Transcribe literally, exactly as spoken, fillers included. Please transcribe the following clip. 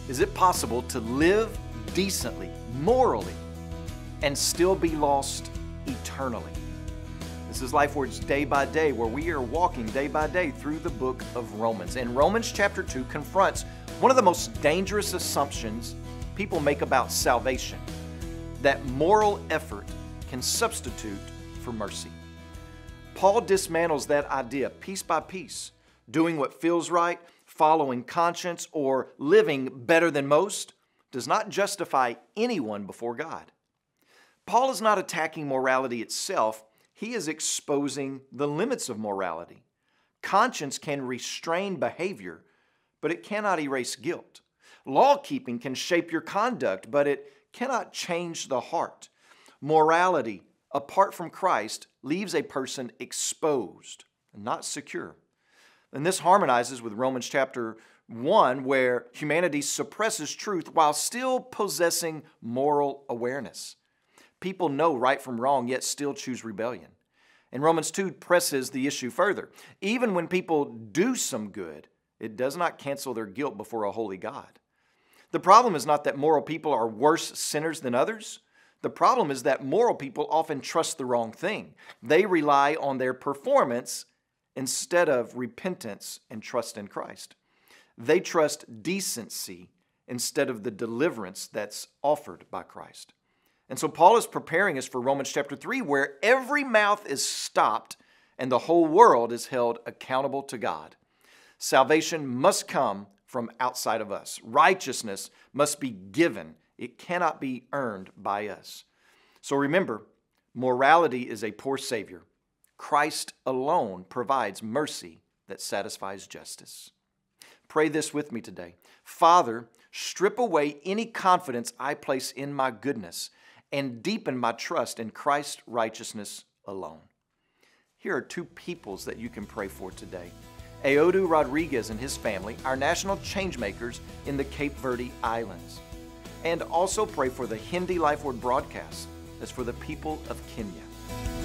Is it possible to live decently, morally, and still be lost eternally? This is LifeWords Day by Day, where we are walking day by day through the book of Romans. And Romans chapter two confronts one of the most dangerous assumptions people make about salvation, that moral effort can substitute for mercy. Paul dismantles that idea piece by piece. Doing what feels right, following conscience, or living better than most does not justify anyone before God. Paul is not attacking morality itself. He is exposing the limits of morality. Conscience can restrain behavior, but it cannot erase guilt. Law-keeping can shape your conduct, but it cannot change the heart. Morality, apart from Christ, leaves a person exposed, not secure. And this harmonizes with Romans chapter one, where humanity suppresses truth while still possessing moral awareness. People know right from wrong, yet still choose rebellion. And Romans two presses the issue further. Even when people do some good, it does not cancel their guilt before a holy God. The problem is not that moral people are worse sinners than others. The problem is that moral people often trust the wrong thing. They rely on their performance instead of repentance and trust in Christ. They trust decency instead of the deliverance that's offered by Christ. And so Paul is preparing us for Romans chapter three, where every mouth is stopped and the whole world is held accountable to God. Salvation must come from outside of us. Righteousness must be given. It cannot be earned by us. So remember, morality is a poor Savior. Christ alone provides mercy that satisfies justice. Pray this with me today. Father, strip away any confidence I place in my goodness and deepen my trust in Christ's righteousness alone. Here are two peoples that you can pray for today. Aodu Rodriguez and his family, our national changemakers in the Cape Verde Islands. And also pray for the Hindi LifeWord broadcast. That's for the people of Kenya.